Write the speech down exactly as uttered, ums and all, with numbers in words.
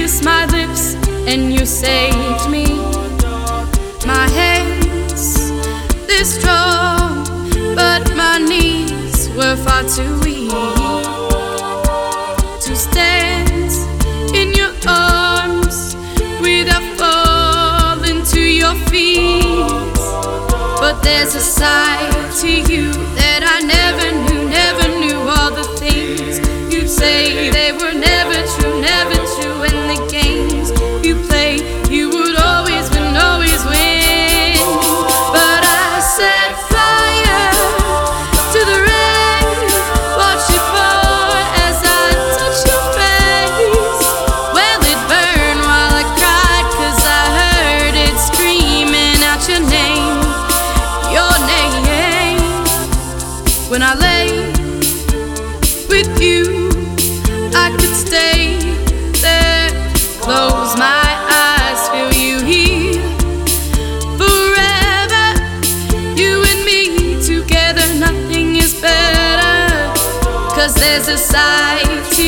kissed my lips and you saved me. My hands, they're strong, but my knees were far too weak to stand in your arms without falling to your feet. But there's a side to you that I never knew, never knew. All the things you say, they were never true, never true. And the games you play, you would always win, always win. But I set fire to the rain, watch it pour as I touch your face. Well, it burned while I cried, 'cause I heard it screaming out your name, your name. When I lay with you, I could stay there, close my eyes, feel you here forever. You and me together, nothing is better. 'Cause there's a side to